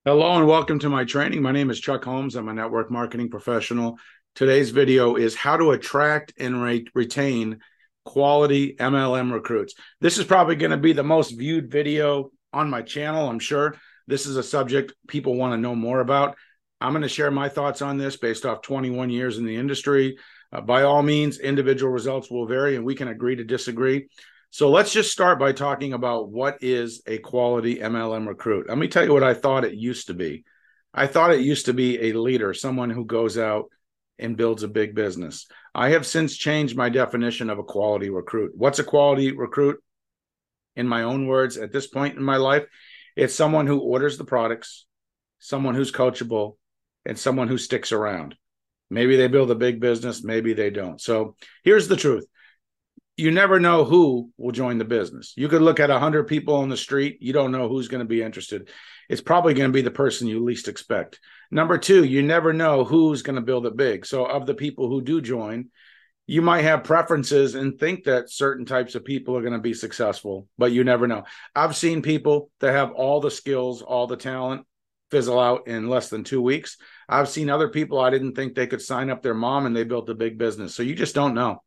Hello and welcome to my training. My name is Chuck Holmes. I'm a network marketing professional. Today's video is how to attract and retain quality MLM recruits. This is probably going to be the most viewed video on my channel, I'm sure. This is a subject people want to know more about. I'm going to share my thoughts on this based off 21 years in the industry. By all means, individual results will vary and we can agree to disagree. So let's just start by talking about what is a quality MLM recruit. Let me tell you what I thought it used to be. I thought it used to be a leader, someone who goes out and builds a big business. I have since changed my definition of a quality recruit. What's a quality recruit? In my own words, at this point in my life, it's someone who orders the products, someone who's coachable, and someone who sticks around. Maybe they build a big business, maybe they don't. So here's the truth. You never know who will join the business. You could look at 100 people on the street. You don't know who's going to be interested. It's probably going to be the person you least expect. Number two, you never know who's going to build it big. So of the people who do join, you might have preferences and think that certain types of people are going to be successful, but you never know. I've seen people that have all the skills, all the talent fizzle out in less than 2 weeks. I've seen other people I didn't think they could sign up their mom and they built a big business. So you just don't know.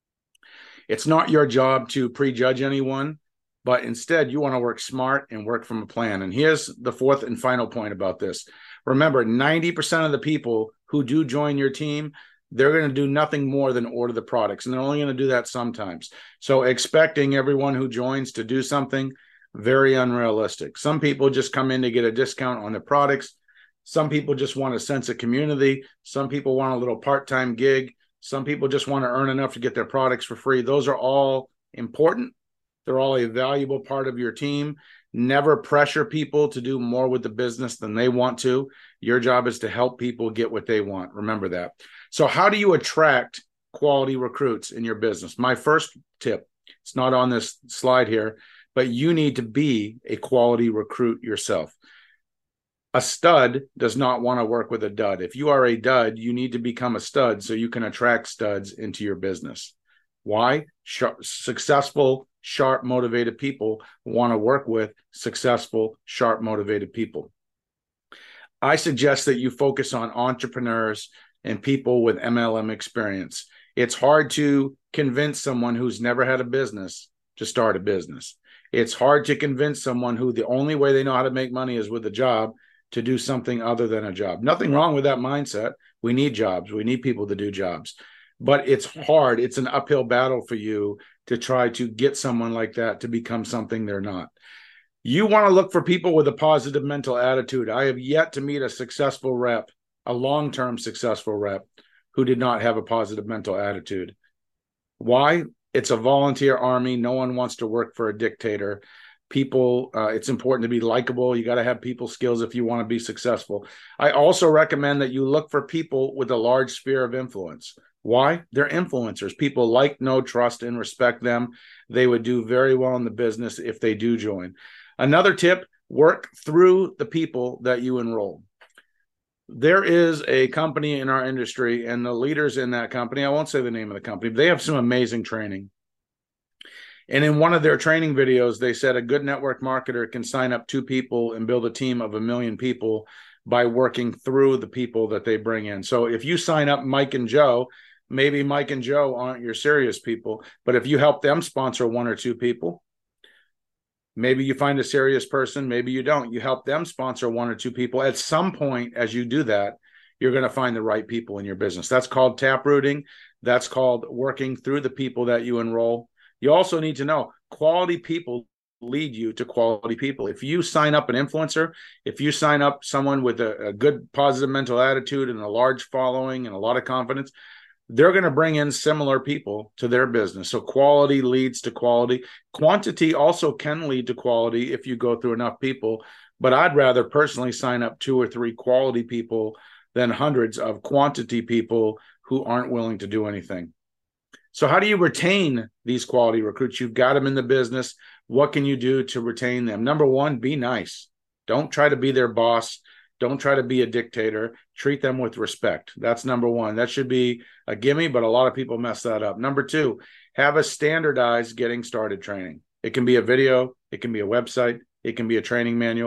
It's not your job to prejudge anyone, but instead you want to work smart and work from a plan. And here's the fourth and final point about this. Remember, 90% of the people who do join your team, they're going to do nothing more than order the products. And they're only going to do that sometimes. So expecting everyone who joins to do something, very unrealistic. Some people just come in to get a discount on the products. Some people just want a sense of community. Some people want a little part-time gig. Some people just want to earn enough to get their products for free. Those are all important. They're all a valuable part of your team. Never pressure people to do more with the business than they want to. Your job is to help people get what they want. Remember that. So how do you attract quality recruits in your business? My first tip, it's not on this slide here, but you need to be a quality recruit yourself. A stud does not want to work with a dud. If you are a dud, you need to become a stud so you can attract studs into your business. Why? Successful, sharp, motivated people want to work with successful, sharp, motivated people. I suggest that you focus on entrepreneurs and people with MLM experience. It's hard to convince someone who's never had a business to start a business. It's hard to convince someone who the only way they know how to make money is with a job to do something other than a job. Nothing wrong with that mindset. We need jobs. We need people to do jobs. But it's hard. It's an uphill battle for you to try to get someone like that to become something they're not. You want to look for people with a positive mental attitude. I have yet to meet a successful rep, a long-term successful rep, who did not have a positive mental attitude. Why? It's a volunteer army. No one wants to work for a dictator. People, it's important to be likable. You got to have people skills if you want to be successful. I also recommend that you look for people with a large sphere of influence. Why? They're influencers. People like, know, trust, and respect them. They would do very well in the business if they do join. Another tip, work through the people that you enroll. There is a company in our industry, and the leaders in that company, I won't say the name of the company, but they have some amazing training. And in one of their training videos, they said a good network marketer can sign up 2 people and build a team of 1,000,000 people by working through the people that they bring in. So if you sign up Mike and Joe, maybe Mike and Joe aren't your serious people, but if you help them sponsor 1 or 2 people, maybe you find a serious person, maybe you don't. You help them sponsor 1 or 2 people. At some point, as you do that, you're going to find the right people in your business. That's called taprooting. That's called working through the people that you enroll. You also need to know quality people lead you to quality people. If you sign up an influencer, if you sign up someone with a good positive mental attitude and a large following and a lot of confidence, they're going to bring in similar people to their business. So quality leads to quality. Quantity also can lead to quality if you go through enough people, but I'd rather personally sign up 2 or 3 quality people than hundreds of quantity people who aren't willing to do anything. So how do you retain these quality recruits? You've got them in the business. What can you do to retain them? Number one, be nice. Don't try to be their boss. Don't try to be a dictator. Treat them with respect. That's number one. That should be a gimme, but a lot of people mess that up. Number two, have a standardized getting started training. It can be a video. It can be a website. It can be a training manual.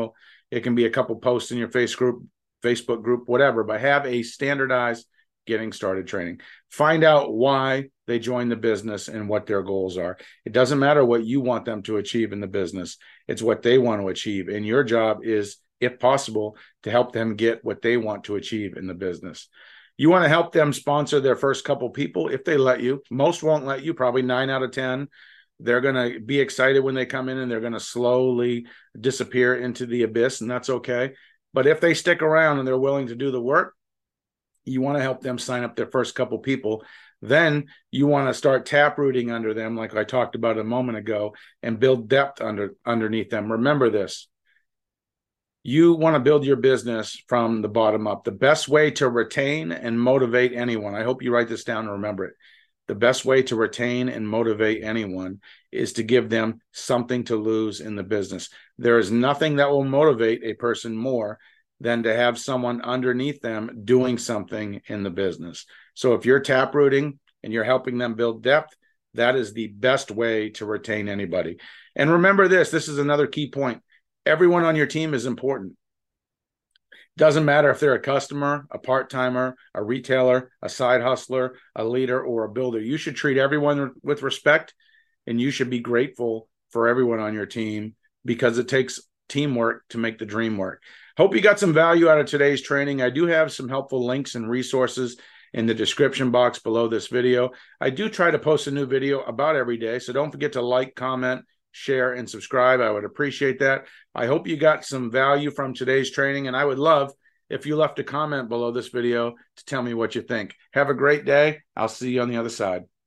It can be a couple posts in your Facebook group, whatever, but have a standardized getting started training. Find out why they join the business and what their goals are. It doesn't matter what you want them to achieve in the business. It's what they want to achieve. And your job is, if possible, to help them get what they want to achieve in the business. You want to help them sponsor their first couple people if they let you. Most won't let you, probably 9 out of 10. They're going to be excited when they come in, and they're going to slowly disappear into the abyss, and that's okay. But if they stick around and they're willing to do the work, you want to help them sign up their first couple people. Then you want to start taprooting under them, like I talked about a moment ago, and build depth underneath them. Remember this. You want to build your business from the bottom up. The best way to retain and motivate anyone, I hope you write this down and remember it. The best way to retain and motivate anyone is to give them something to lose in the business. There is nothing that will motivate a person more than to have someone underneath them doing something in the business. So if you're taprooting and you're helping them build depth, that is the best way to retain anybody. And remember this is another key point. Everyone on your team is important. Doesn't matter if they're a customer, a part-timer, a retailer, a side hustler, a leader, or a builder. You should treat everyone with respect, and you should be grateful for everyone on your team, because it takes teamwork to make the dream work. Hope you got some value out of today's training. I do have some helpful links and resources in the description box below this video. I do try to post a new video about every day, so don't forget to like, comment, share, and subscribe. I would appreciate that. I hope you got some value from today's training, and I would love if you left a comment below this video to tell me what you think. Have a great day. I'll see you on the other side.